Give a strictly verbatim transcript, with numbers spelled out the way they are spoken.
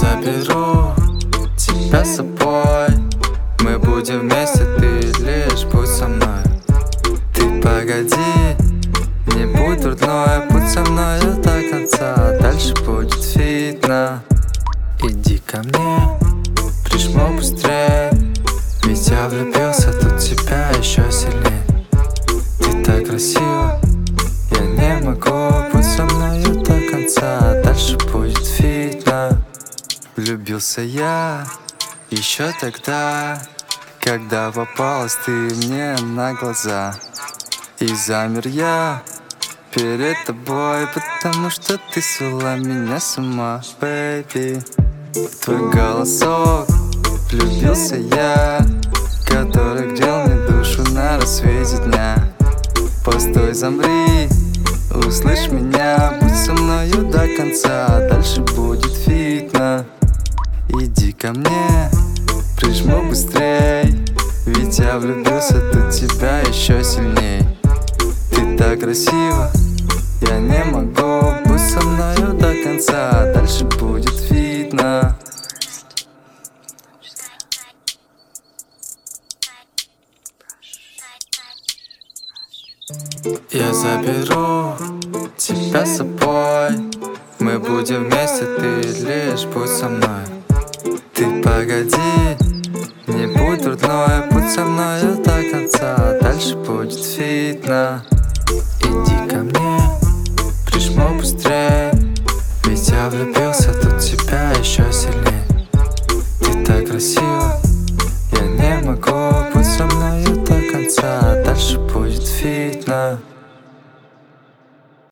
заберу тебя с собой. Мы будем вместе, ты лишь будь со мной. Ты погоди, не будь дурной, будь со мною до конца. Дальше будет видно. Иди ко мне, прижму быстрее, ведь я влюбился тут в тебя еще сильнее. Ты так красива, я не могу, будь со мною до конца. Дальше будет видно. Влюбился я еще тогда, когда попалась ты мне на глаза. И замер я перед тобой, потому что ты свела меня с ума, бэйби. Твой голосок, влюбился я, который грел мне душу на рассвете дня. Постой, замри, услышь меня, будь со мною до конца. Дальше будет видно. Иди ко мне, прижму быстрей, ведь я влюбился тут в тебя еще сильней. Ты так красива, я не могу, будь со мною до конца. Дальше будет видно. Я заберу тебя с собой. Мы будем вместе, ты лишь будь со мной. Ты погоди, не будь дурной, будь со мною до конца. Дальше будет видно. Иди ко мне, прижму быстрее, ведь я влюбился тут в тебя еще сильнее. Ты так красива, я не могу, будь со мною до конца. Дальше будет видно.